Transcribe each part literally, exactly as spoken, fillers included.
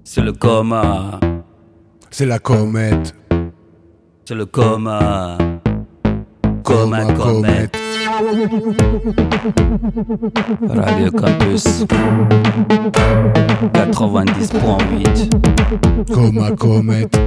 C'est le coma. C'est la comète. C'est le coma. Coma, Coma, comète. Radio Campus quatre-vingt-dix point huit. Coma, comète.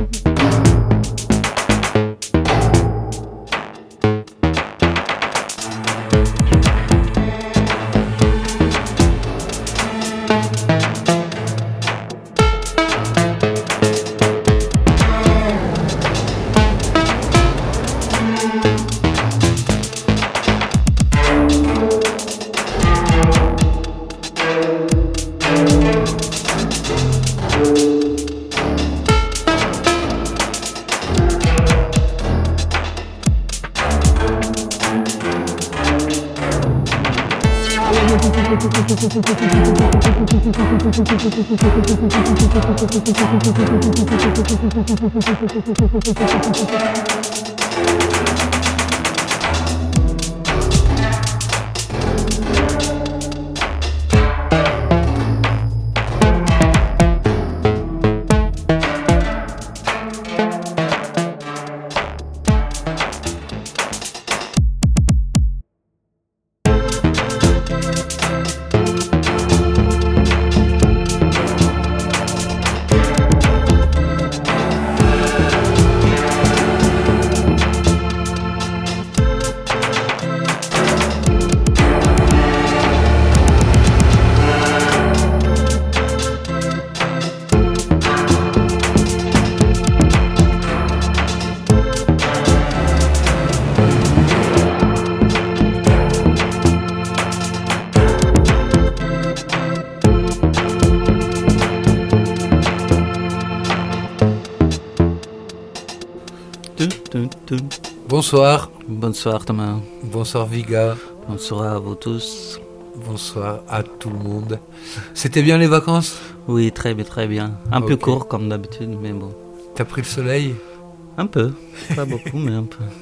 Bonsoir. Bonsoir Thomas. Bonsoir Viga. Bonsoir à vous tous. Bonsoir à tout le monde. C'était bien les vacances ? Oui, très bien, très bien. Un Okay. peu court comme d'habitude, mais bon. T'as pris le soleil ? Un peu. Pas beaucoup, mais un peu.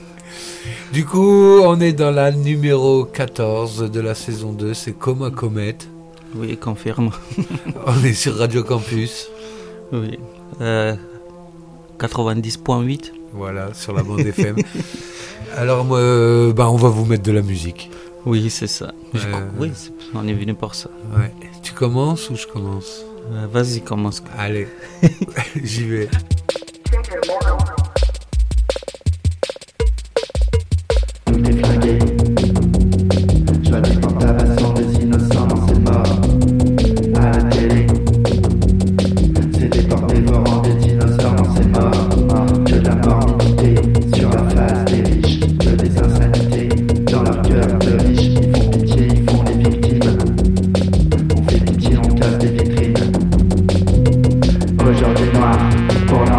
Du coup, on est dans la numéro quatorze de la saison deux, c'est Coma Comète. Oui, confirme. On est sur Radio Campus. Oui. Euh, quatre-vingt-dix point huit. Voilà, sur la bande F M. Alors, moi, euh, bah, on va vous mettre de la musique. Oui, c'est ça. Je Euh, crois- Oui, c'est- on est venu pour ça. Ouais. Tu commences ou je commence ? Euh, vas-y, commence. Allez, j'y vais. Tout est flingué. Je vois des portables des innocents, non c'est mort. À la télé, c'est des portes dévorants des dinosaures, non c'est mort. Que de la morbidité sur la face des riches, que des insanités dans leur cœur de riches. Ils font pitié, ils font les victimes. On fait pitié, on casse des vitrines. Aujourd'hui noir pour leur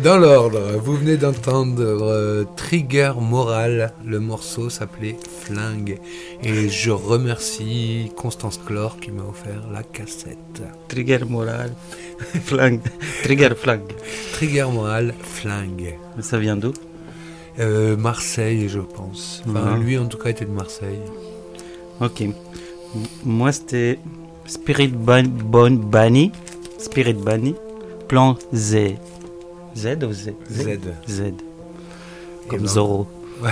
Dans l'ordre, vous venez d'entendre euh, Trigger Moral. Le morceau s'appelait Flingue. Et je remercie Constance Clore qui m'a offert la cassette. Trigger moral, flingue. Trigger flingue. Trigger Moral, Flingue. Ça vient d'où? Euh, Marseille, je pense. Enfin, Mhm. lui, en tout cas, était de Marseille. Ok. M- Moi, c'était Spirit Ban- Bon Bunny. Spirit Bunny. Plan Z. Z ou Z? Z. Z. Et Comme ben, Zorro.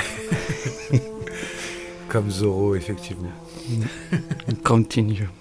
Comme Zorro, effectivement. Continue.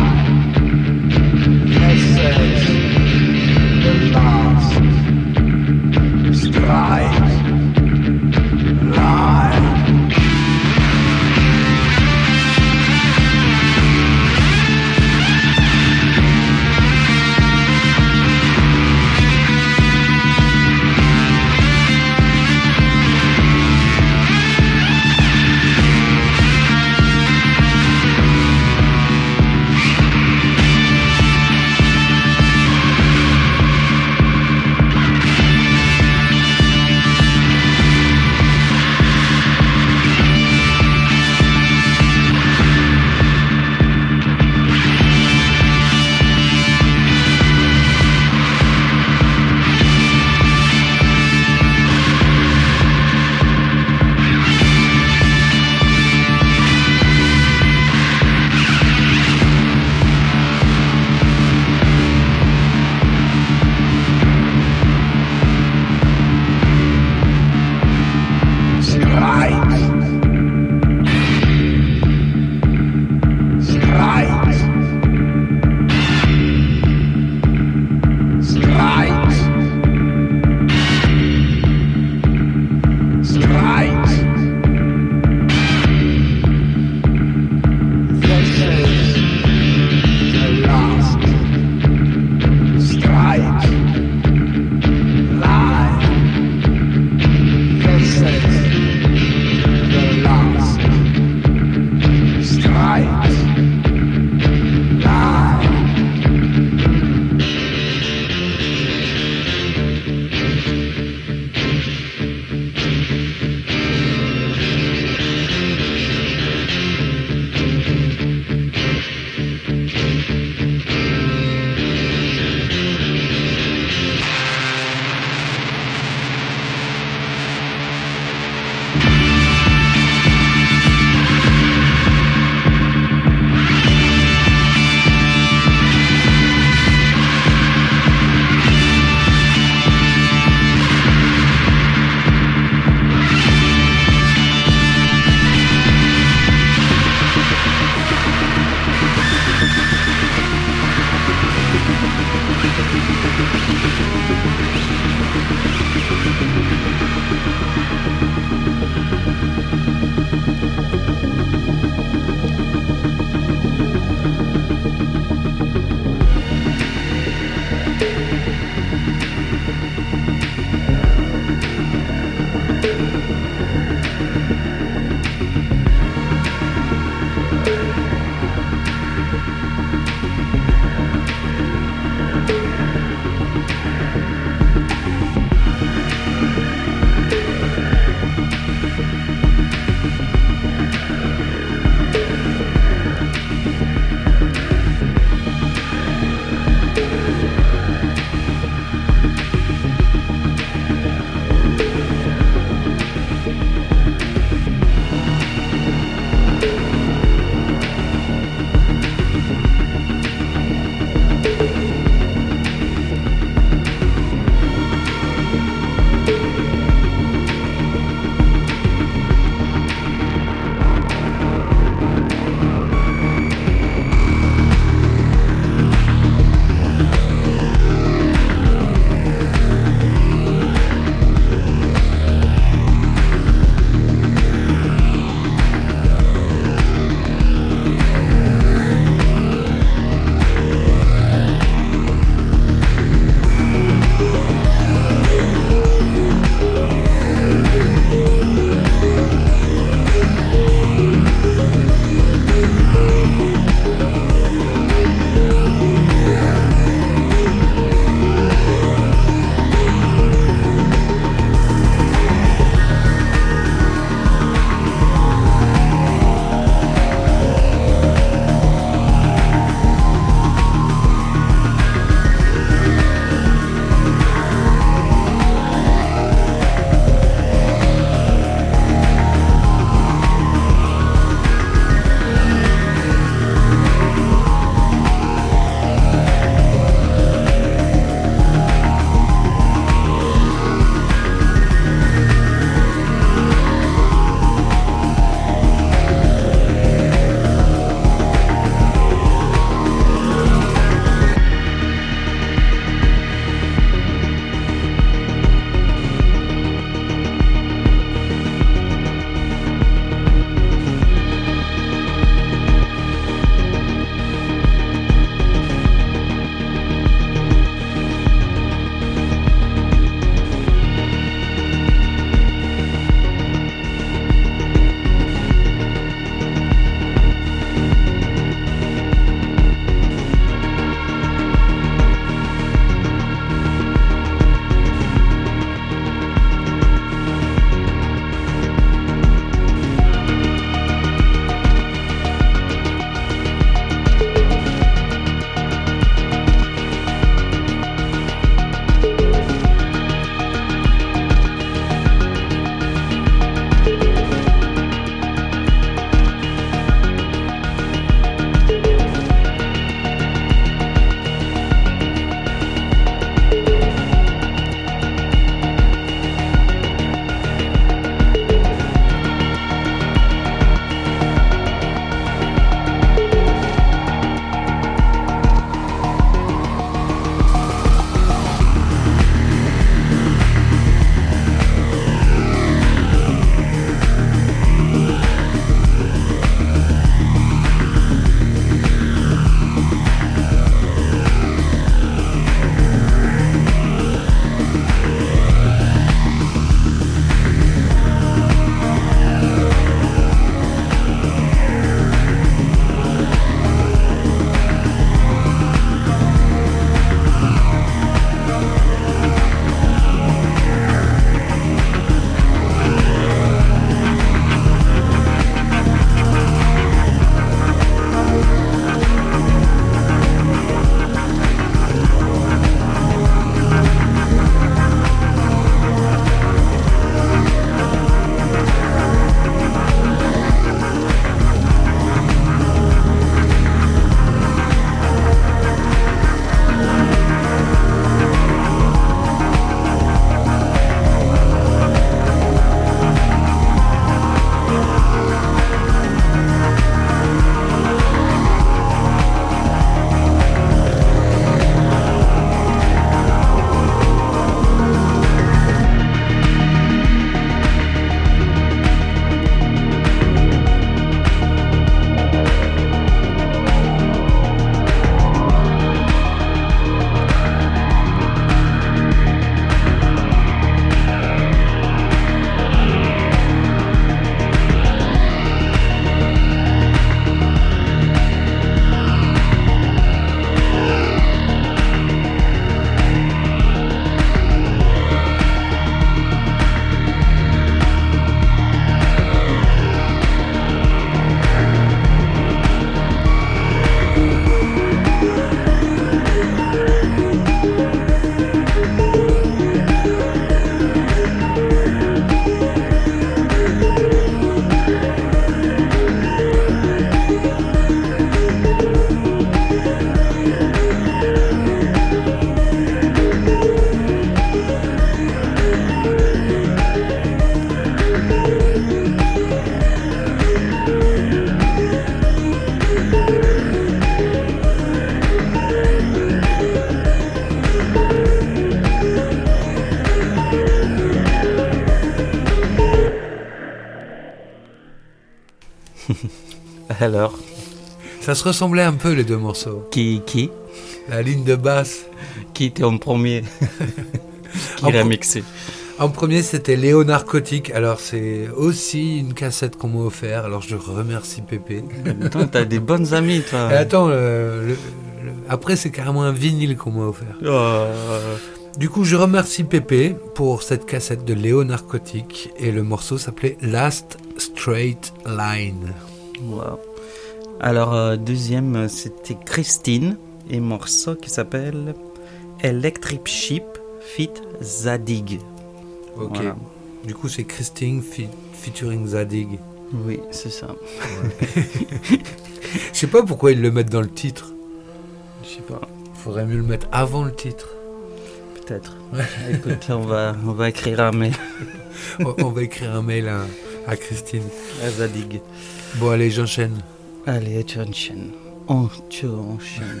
Alors, Ça se ressemblait un peu les deux morceaux. qui, qui, La ligne de basse. qui était en premier qui En l'a pro- mixé? En premier, c'était Léo Narcotique. Alors, c'est aussi une cassette qu'on m'a offert. Alors, je remercie Pépé. Attends, t'as des bonnes amies, toi. Et attends, le- le- le- après, c'est carrément un vinyle qu'on m'a offert. Oh. Du coup, je remercie Pépé pour cette cassette de Léo Narcotique. Et le morceau s'appelait Last Straight Line. Wow. Alors, euh, deuxième, euh, c'était Christine et un morceau qui s'appelle Electric Sheep Fit Zadig. Ok. Voilà. Du coup, c'est Christine fi- featuring Zadig. Oui, c'est ça. Je sais pas pourquoi ils le mettent dans le titre. Je sais pas, Faudrait mieux le mettre avant le titre. peut-être. Écoute, on va, on va écrire un mail on, on va écrire un mail à, à Christine. à Zadig. Bon, allez, j'enchaîne. Allez, tu enchaînes. Oh, tu enchaînes.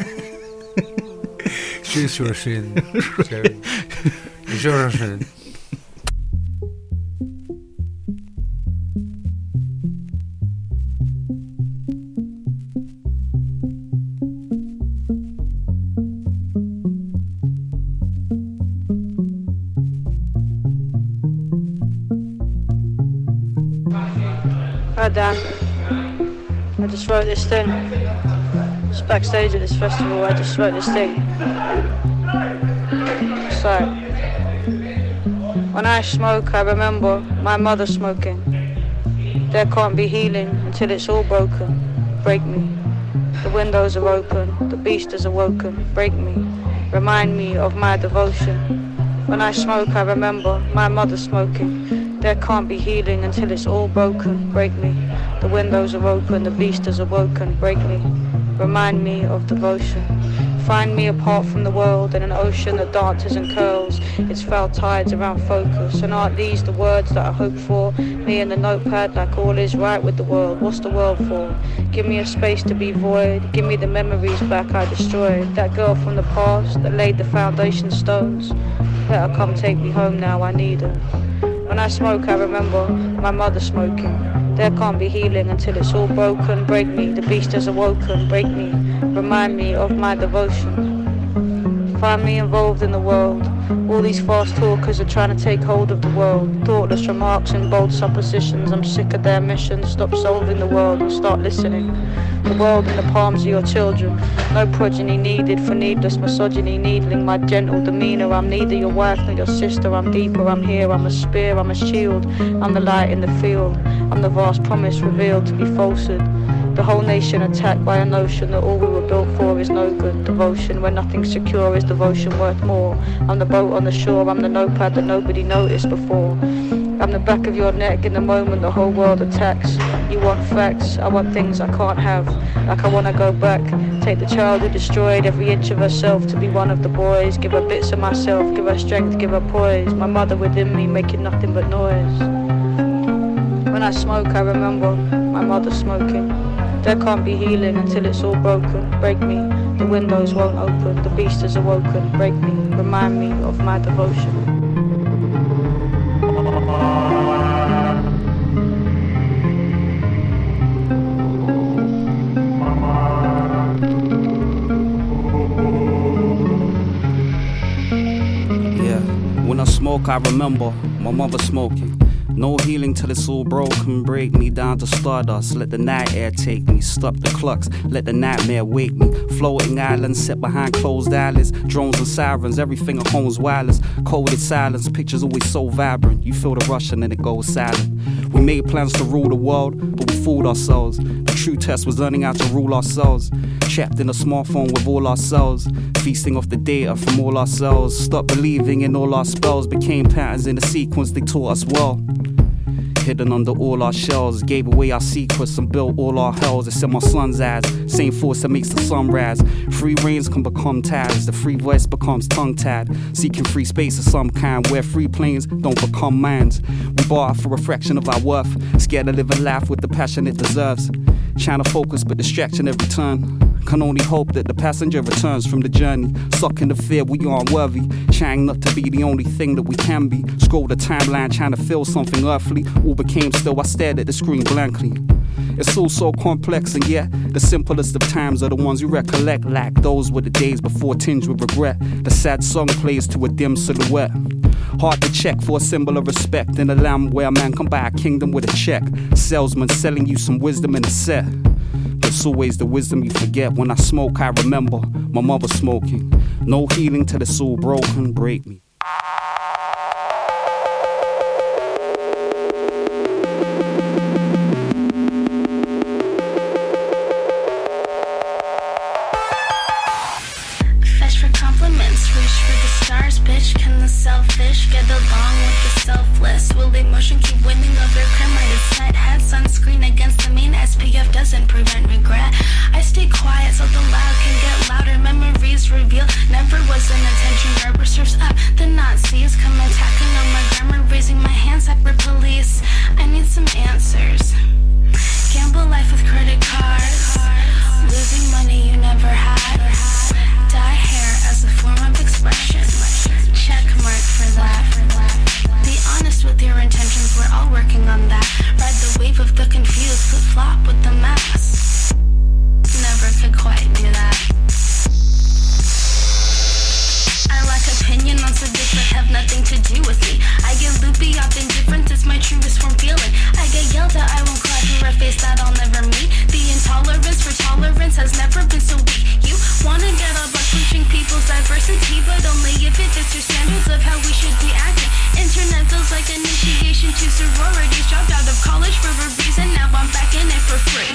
Je suis sur la chaîne. J'enchaîne. Hi Dan, I just wrote this thing. Just backstage at this festival, I just wrote this thing. It's like, when I smoke, I remember my mother smoking. There can't be healing until it's all broken. Break me. The windows are open, the beast has awoken. Break me. Remind me of my devotion. When I smoke, I remember my mother smoking. There can't be healing until it's all broken. Break me. The windows are open, the beast has awoken. Break me. Remind me of devotion. Find me apart from the world in an ocean that dances and curls. Its foul tides around focus. And aren't these the words that I hope for? Me and the notepad like all is right with the world. What's the world for? Give me a space to be void. Give me the memories back I destroyed. That girl from the past that laid the foundation stones. Let her come take me home now, I need her. When I smoke, I remember my mother smoking. There can't be healing until it's all broken. Break me, the beast has awoken. Break me, remind me of my devotion. Find me involved in the world. All these fast talkers are trying to take hold of the world. Thoughtless remarks and bold suppositions. I'm sick of their mission. Stop solving the world and start listening. The world in the palms of your children. No progeny needed for needless misogyny. Needling my gentle demeanor. I'm neither your wife nor your sister. I'm deeper, I'm here. I'm a spear, I'm a shield. I'm the light in the field. I'm the vast promise revealed to be falsehood. The whole nation attacked by a notion that all we were built for is no good. Devotion where nothing's secure is devotion worth more. I'm the boat on the shore, I'm the notepad that nobody noticed before. I'm the back of your neck in the moment the whole world attacks. You want facts, I want things I can't have. Like I wanna go back, take the child who destroyed every inch of herself to be one of the boys. Give her bits of myself, give her strength, give her poise. My mother within me making nothing but noise. When I smoke I remember my mother smoking. There can't be healing until it's all broken. Break me, the windows won't open. The beast has awoken. Break me, remind me of my devotion. Yeah, when I smoke, I remember my mother smoking. No healing till it's all broken. Break me down to stardust. Let the night air take me. Stop the clocks. Let the nightmare wake me. Floating islands set behind closed eyelids. Drones and sirens. Everything at home's wireless. Coded silence. Pictures always so vibrant. You feel the rush and then it goes silent. We made plans to rule the world, but we fooled ourselves. The true test was learning how to rule ourselves. Trapped in a smartphone with all our cells. Feasting off the data from all our cells. Stopped believing in all our spells. Became patterns in the sequence they taught us well. Hidden under all our shells, gave away our secrets and built all our hells. It's in my son's eyes, same force that makes the sun rise. Free reins can become ties, the free voice becomes tongue-tied. Seeking free space of some kind, where free planes don't become mines. We bar for a fraction of our worth, scared to live a life with the passion it deserves. Trying to focus but distraction every turn. Can only hope that the passenger returns from the journey. Sucking the fear we aren't worthy. Trying not to be the only thing that we can be. Scroll the timeline trying to feel something earthly. All became still, I stared at the screen blankly. It's all so complex, and yet the simplest of times are the ones you recollect. Like those were the days before tinged with regret. The sad song plays to a dim silhouette. Hard to check for a symbol of respect in a land where a man can buy a kingdom with a check. Salesman selling you some wisdom in a set. But it's always the wisdom you forget. When I smoke, I remember my mother smoking. No healing till it's all broken. Break me. Selfish, get along with the selfless. Will emotion keep winning over crime? I decide head sunscreen against the mean. S P F doesn't prevent regret. I stay quiet so the loud can get louder. Memories reveal never was an attention grabber. Serves up the Nazis come attacking on my grammar, raising my hands up for police. I need some answers. Gamble life with credit cards, losing money you never had. Dye hair as a form of expression. Check mark for that. Be honest with your intentions, we're all working on that. Ride the wave of the confused, flip flop with the mass. Never could quite do that. I lack opinion on subjects that have nothing to do with me. I get loopy off indifference, it's my truest form feeling. I get yelled at, I won't cry for a face that I'll never meet. The intolerance for tolerance has never been so weak. You wanna get up by pushing people's diversity, but only if it fits your standards of how we should be acting. Internet feels like initiation to sororities. Dropped out of college for a reason, now I'm back in it for free.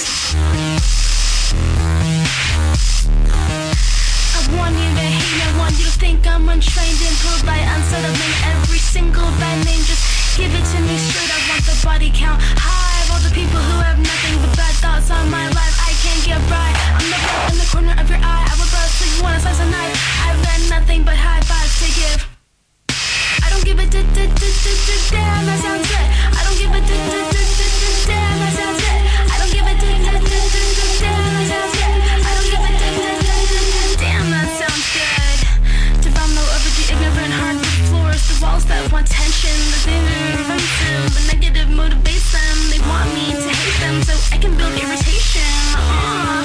I want you to hate, I want you to think I'm untrained and polite, unsettling every single bad name. Just give it to me straight, I want the body count high of all the people who have nothing but bad thoughts on my life. I can't get right, I'm the blood in the corner of your eye. I will bust so you wanna slice a knife. I've got nothing but high fives to give. I don't give a d d d d d damn, that sounds good. I don't give a d d d d d damn, that sounds good. I don't give a d d d d d damn, that sounds good. I don't give a d d d d damn, that sounds good. To vomit over the ignorant hardwood floors, the walls that want tension, the thing offensive, the negative motivates them. They want me to hate them so I can build irritation. Uh.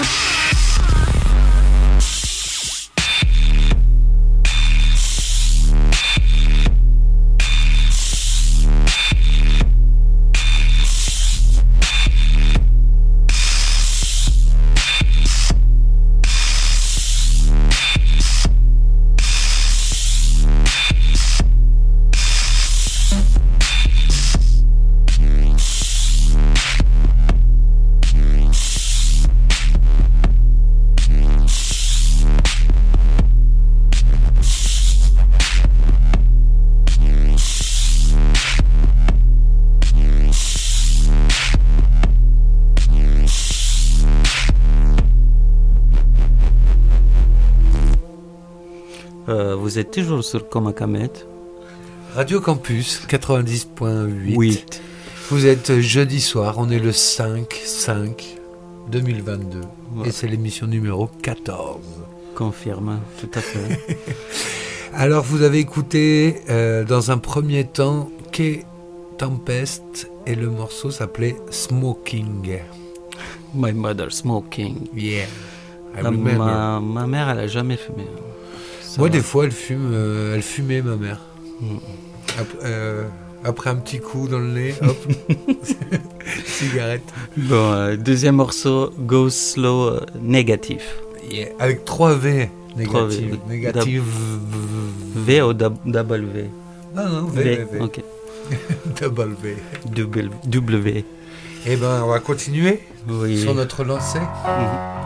Euh, vous êtes toujours sur Coma Kamet. Radio Campus quatre-vingt-dix point huit. huit. Vous êtes jeudi soir, on est le cinq cinq deux mille vingt-deux. Ouais. Et c'est l'émission numéro quatorze. Confirme, tout à fait. Alors vous avez écouté euh, dans un premier temps K Tempest et le morceau s'appelait Smoking. My mother smoking. Yeah. La, ma, ma mère, elle a jamais fumé. Ça Moi, va. des fois, elle fume, euh, elle fumait ma mère. Mm. Après, euh, après un petit coup dans le nez, hop, cigarette. Bon, euh, deuxième morceau, Go Slow euh, Négatif. Yeah. Avec trois V. trois V. Négative. Négative. V ou double V? Non, non, V. V, v. Ok. Double V. Double W. Eh ben, on va continuer oui. sur notre lancée. Mm-hmm.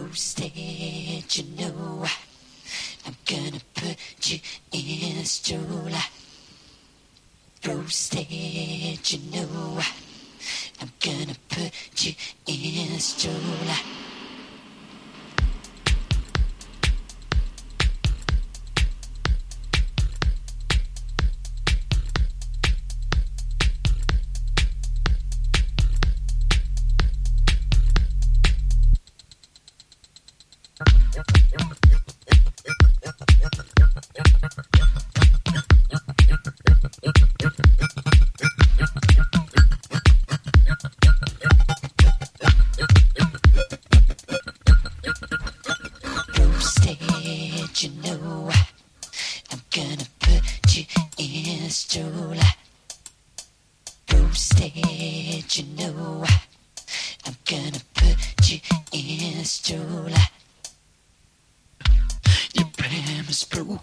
Roasted, you know I'm gonna put you in a stroller. Roasted, you know I'm gonna put you in a stroller. You know I'm gonna put you in a stroller. Roasted, you know I'm gonna put you in a stroller. Your premise broke.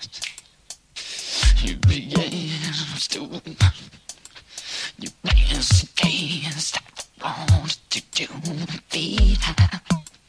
You began to you dance against I wanted to do feet high.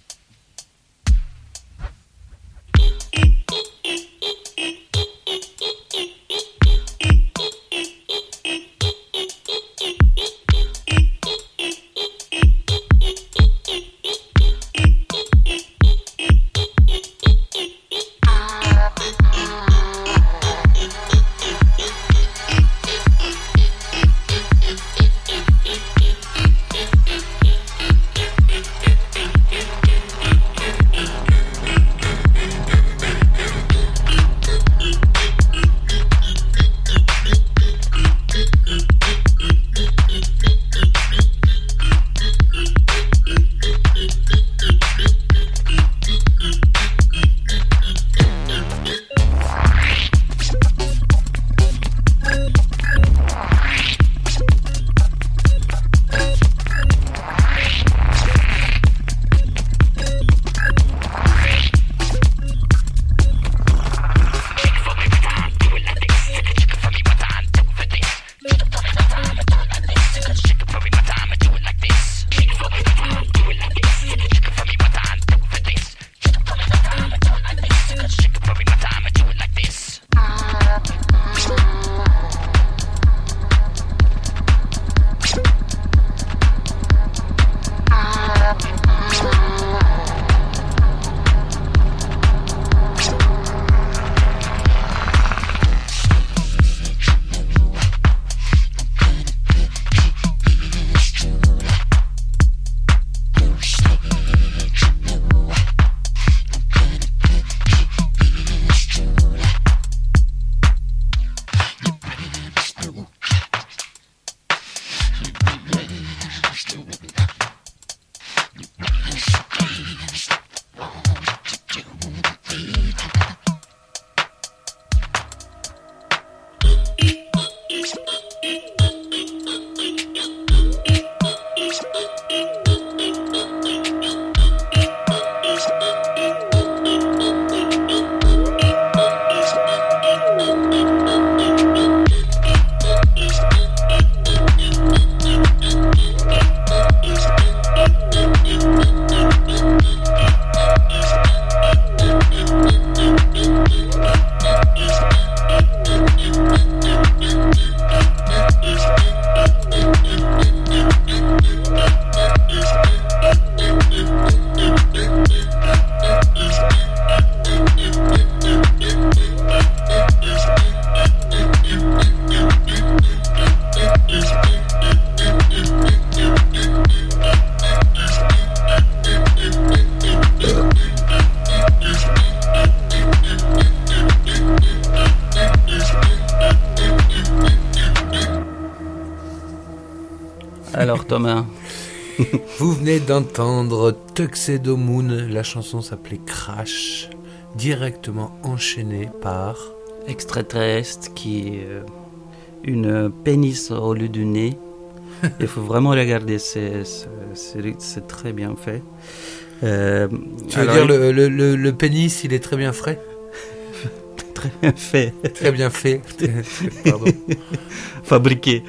Alors Thomas. Vous venez d'entendre Tuxedo Moon, la chanson s'appelait Crash, directement enchaînée par Extraterrestre qui est euh, une pénis au lieu du nez. Il faut vraiment regarder, c'est, c'est, c'est très bien fait. Euh, tu veux dire il... le, le, le, le pénis, il est très bien frais? Très bien fait. Très bien fait. Pardon. Fabriqué.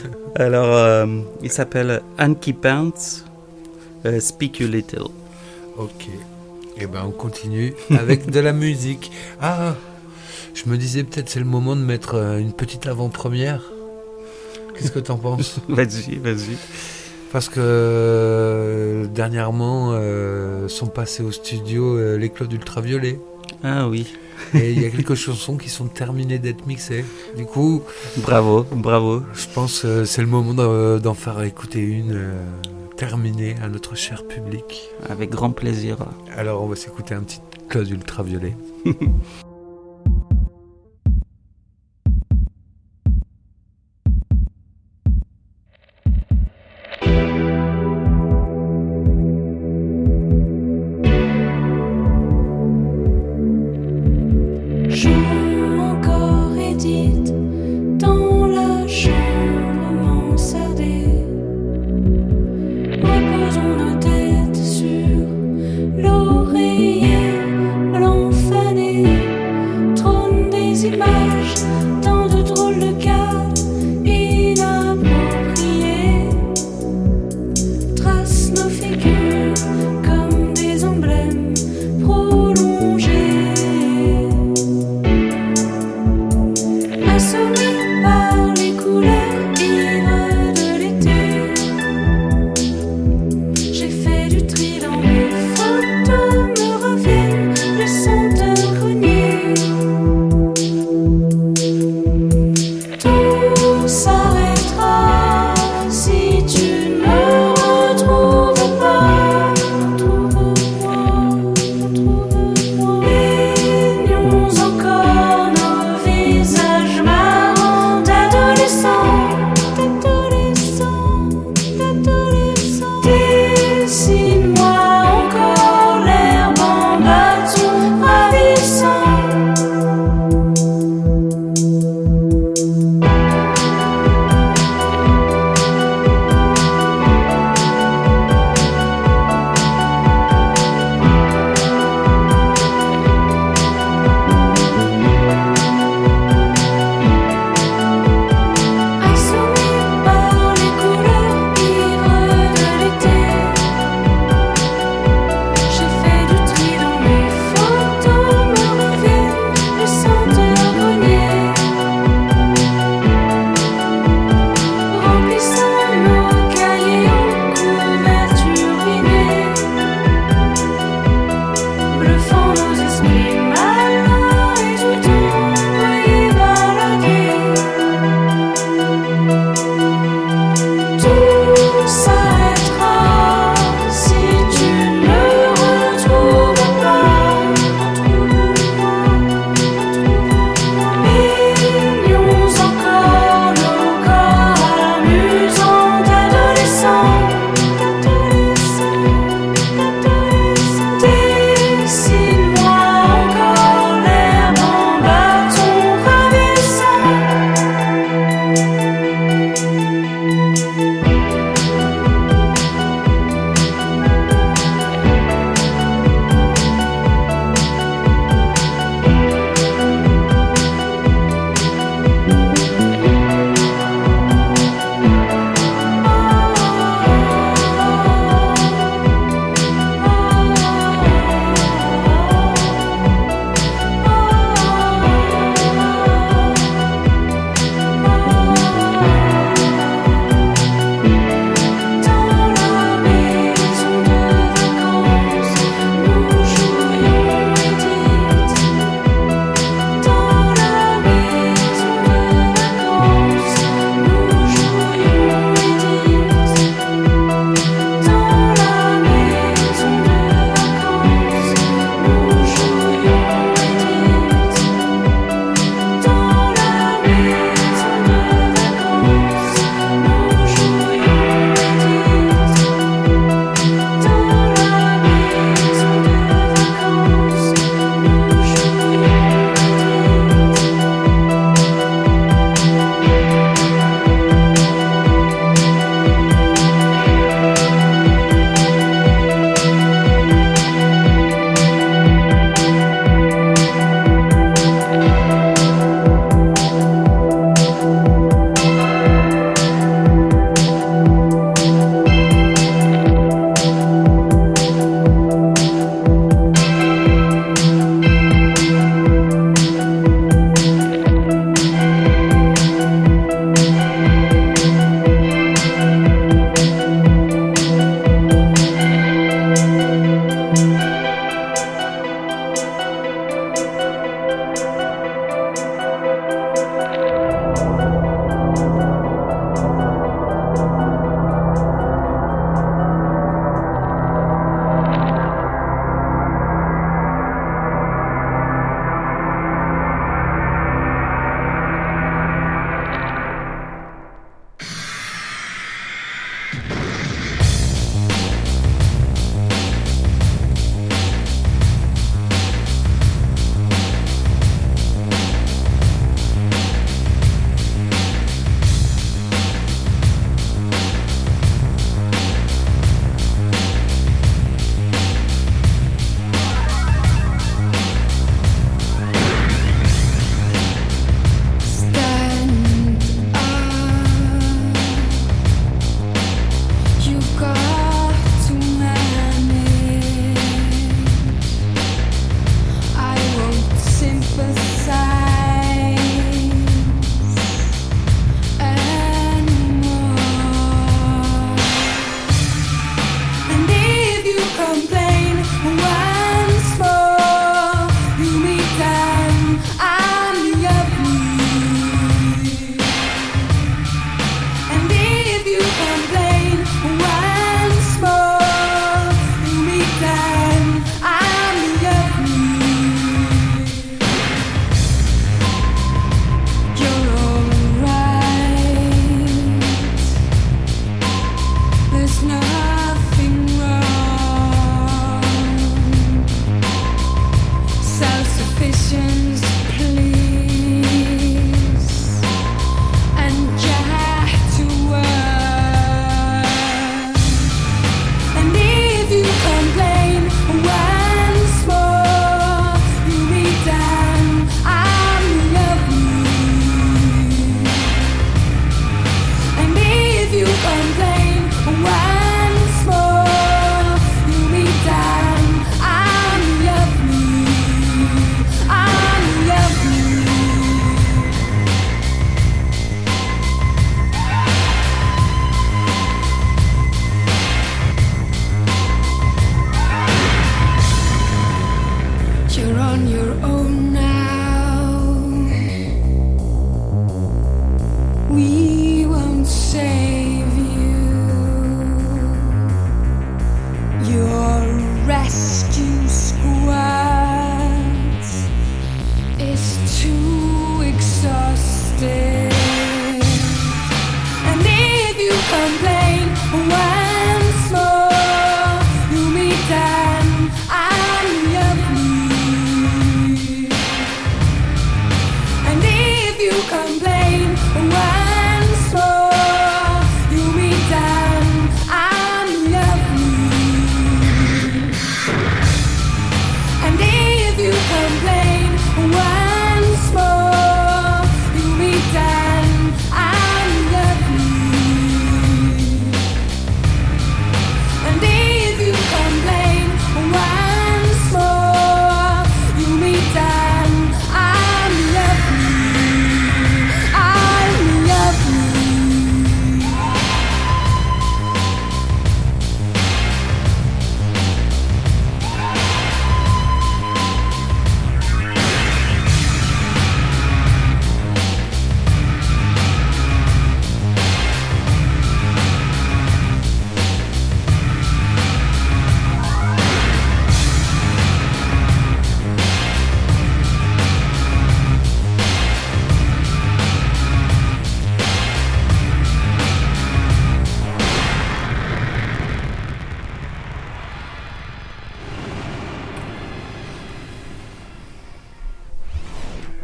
Alors, euh, il s'appelle Anki Pants, euh, Speak You Little. Ok. Et ben on continue avec de la musique. Ah, je me disais peut-être c'est le moment de mettre euh, une petite avant-première. Qu'est-ce que t'en penses? Vas-y, vas-y. Parce que euh, dernièrement euh, sont passés au studio euh, les Claudes Ultraviolets. Ah oui. Et il y a quelques chansons qui sont terminées d'être mixées. Du coup, bravo, bravo. Je pense que euh, c'est le moment d'en, d'en faire écouter une euh, terminée à notre cher public. Avec grand plaisir. Alors on va s'écouter un petit Claude Ultraviolet. L'oreiller blanc fané.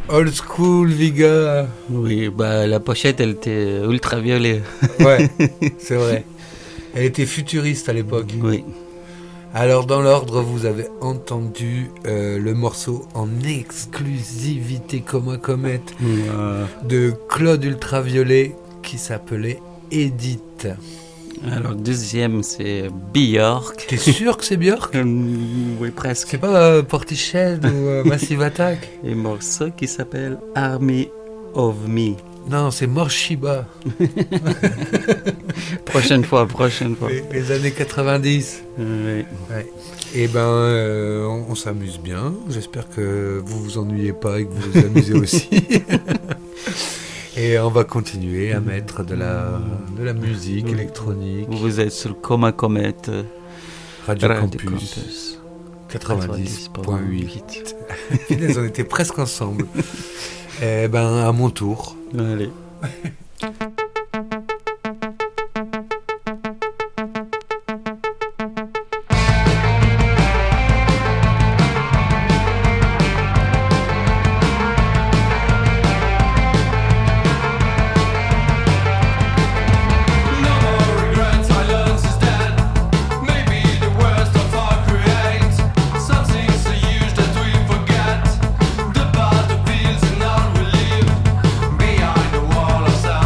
Old school, Viga. Oui, bah, la pochette, elle était ultraviolet. Ouais, c'est vrai. Elle était futuriste à l'époque. Oui. Alors, dans l'ordre, vous avez entendu euh, le morceau en exclusivité Coma Comet Euh, de Claude Ultraviolet qui s'appelait Edith. alors, deuxième, c'est Björk. T'es sûr que c'est Björk? Euh, oui, presque. C'est pas euh, Portishead ou euh, Massive Attack? Un morceau qui s'appelle Army of Me. Non, c'est Morshiba. Prochaine fois, prochaine fois. Les, les années quatre-vingt-dix. Oui. Ouais. Et ben, euh, on, on s'amuse bien. J'espère que vous vous ennuyez pas et que vous vous amusez aussi. Et on va continuer à mettre de la, de la musique électronique. Vous êtes sur Coma Comet, Radio, Radio Campus, Campus quatre-vingt-dix point huit. huit. Punaise, on était presque ensemble. Et ben, à mon tour. Allez. Behind the wall of sound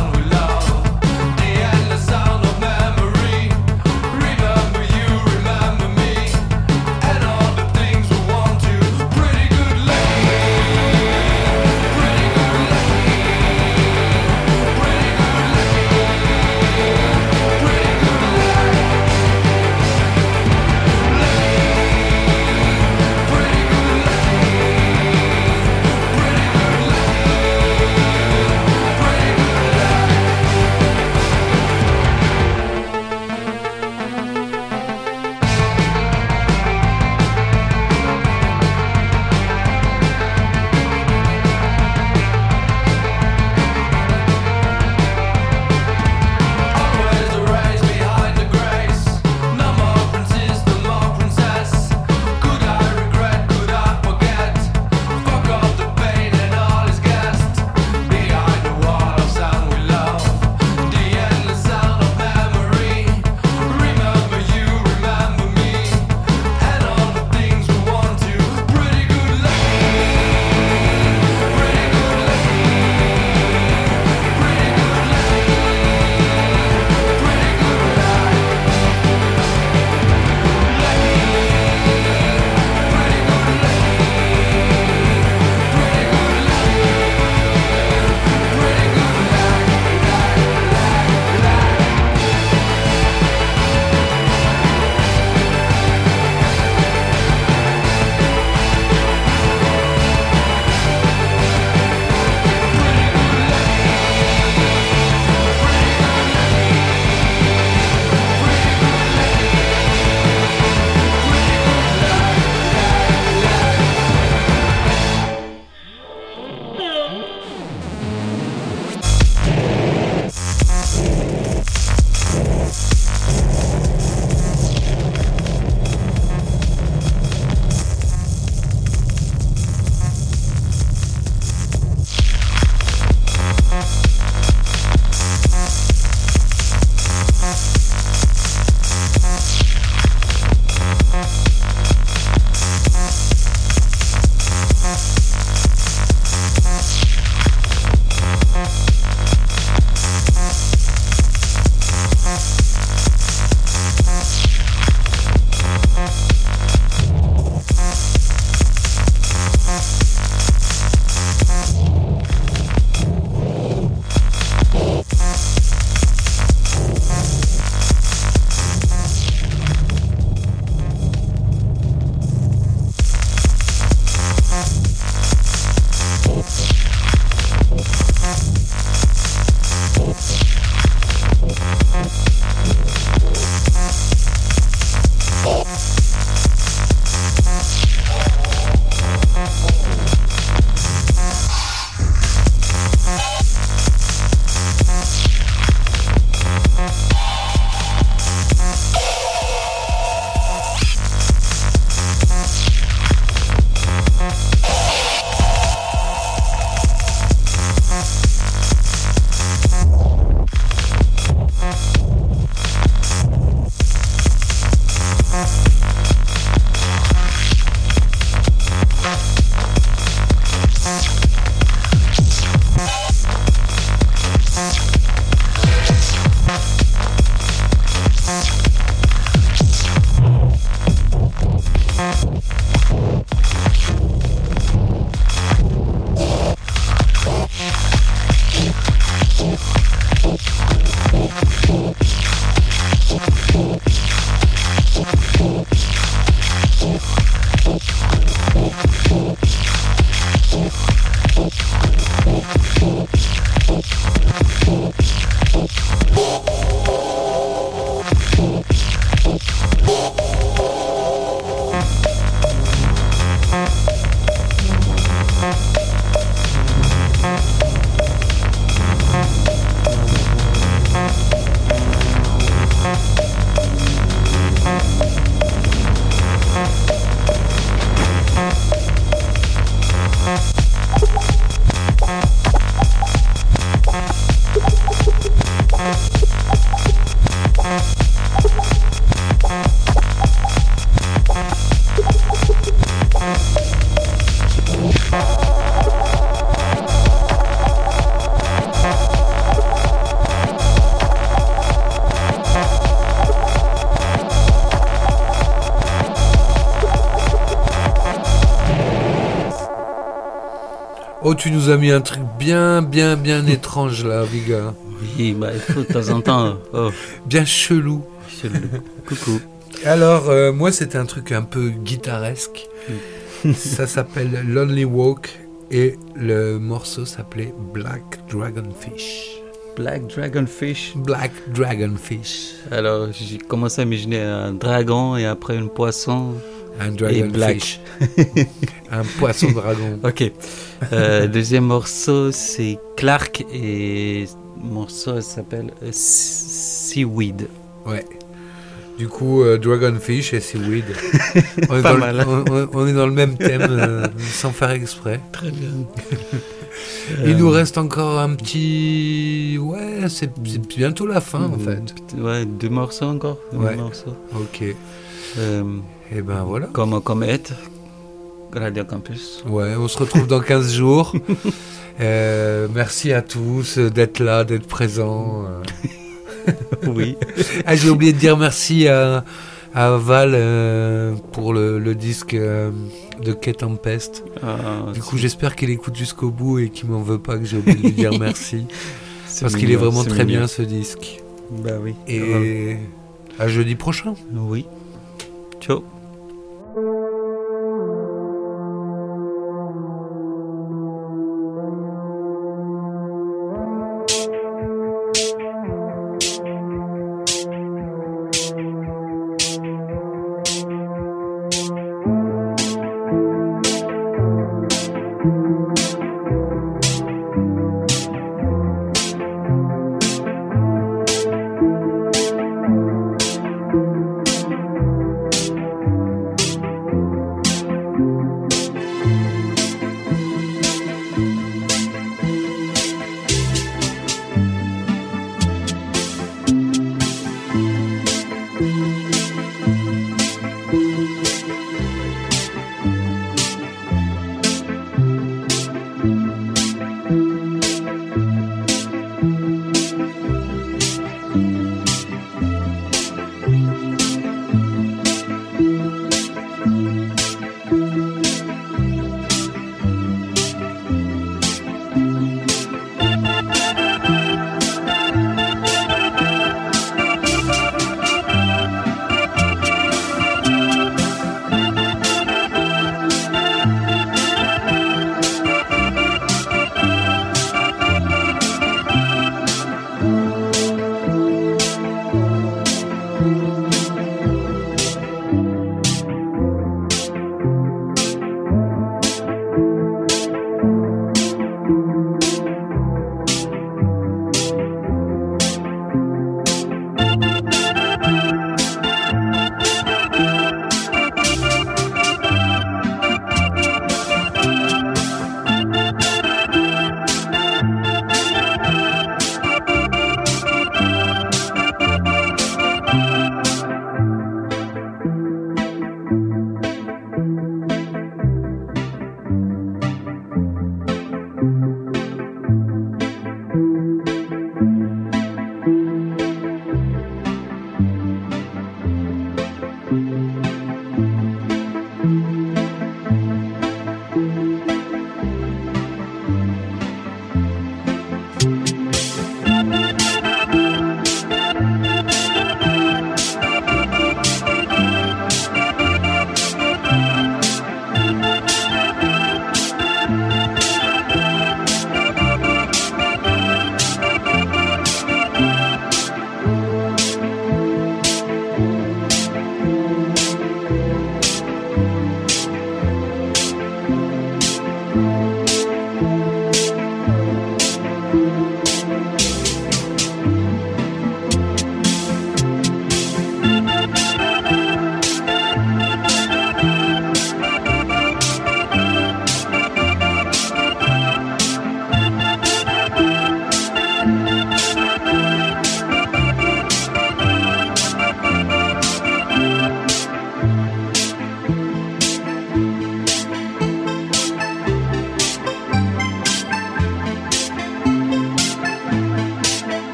Oh, tu nous as mis un truc bien, bien, bien étrange là, Viga. Oui, bah il faut de temps en temps. Oh, Bien chelou. chelou. Coucou. Alors, euh, moi, c'était un truc un peu guitaresque. Ça s'appelle Lonely Walk et le morceau s'appelait Black Dragonfish. Black Dragonfish. Black Dragonfish. Alors, j'ai commencé à imaginer un dragon et après une poisson. Un Et black. dragonfish. Un poisson dragon. Ok. Euh, deuxième morceau, c'est Clark et le morceau s'appelle euh, Seaweed. Ouais. Du coup, euh, Dragonfish et Seaweed. On est, Pas dans mal, le, on, on est dans le même thème euh, sans faire exprès. Très bien. Il nous reste encore un petit... Ouais, c'est, c'est bientôt la fin en fait. Ouais, deux morceaux encore. Deux Ouais. morceaux. Ok. Euh, Et ben voilà. comme, comme être. Radio Campus. Ouais, on se retrouve dans quinze jours. Euh, merci à tous d'être là, d'être présents. Oui. Ah, j'ai oublié de dire merci à, à Val euh, pour le, le disque euh, de Quai Tempest. Ah, Du coup, j'espère qu'il écoute jusqu'au bout et qu'il m'en veut pas que j'ai oublié de lui dire merci. c'est Parce qu'il est mignon, vraiment c'est très mignon. bien ce disque. Bah oui. Et à jeudi prochain. Oui. Ciao. Thank